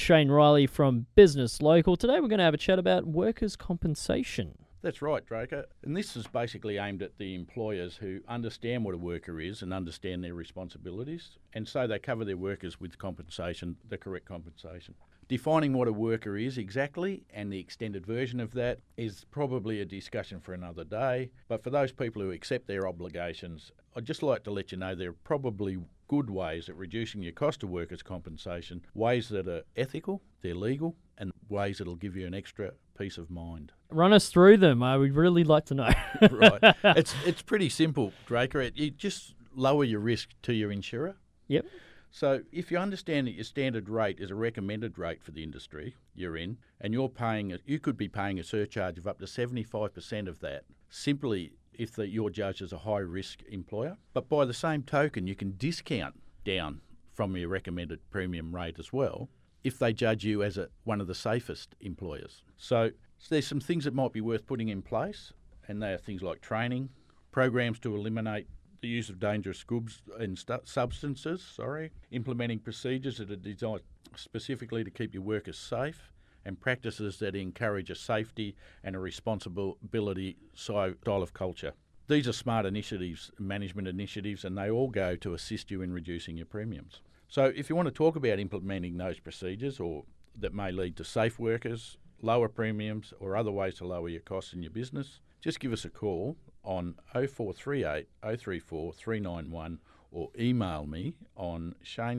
Shane Riley from Business Local. Today we're going to have a chat about workers' compensation. That's right, Draker. And this is basically aimed at the employers who understand what a worker is and understand their responsibilities, and so they cover their workers with compensation, the correct compensation. Defining what a worker is exactly and the extended version of that is probably a discussion for another day. But for those people who accept their obligations, I'd just like to let you know there are probably good ways at reducing your cost of workers' compensation, ways that are ethical, they're legal, and ways that'll give you an extra peace of mind. Run us through them. We'd really like to know. Right. It's pretty simple, Draker. You just lower your risk to your insurer. Yep. So if you understand that your standard rate is a recommended rate for the industry you're in, and you could be paying a surcharge of up to 75% of that, simply if you're judged as a high-risk employer. But by the same token, you can discount down from your recommended premium rate as well if they judge you as one of the safest employers. So there's some things that might be worth putting in place, and they are things like training, programs to eliminate the use of dangerous goods and substances, implementing procedures that are designed specifically to keep your workers safe, and practices that encourage a safety and a responsibility style of culture. These are smart initiatives, management initiatives, and they all go to assist you in reducing your premiums. So if you want to talk about implementing those procedures or that may lead to safe workers, lower premiums, or other ways to lower your costs in your business, just give us a call on 0438 034 391 or email me on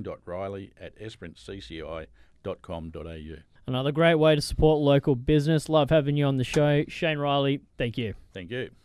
shane.riley@esperantecci.com.au. Another great way to support local business. Love having you on the show. Shane Riley, thank you. Thank you.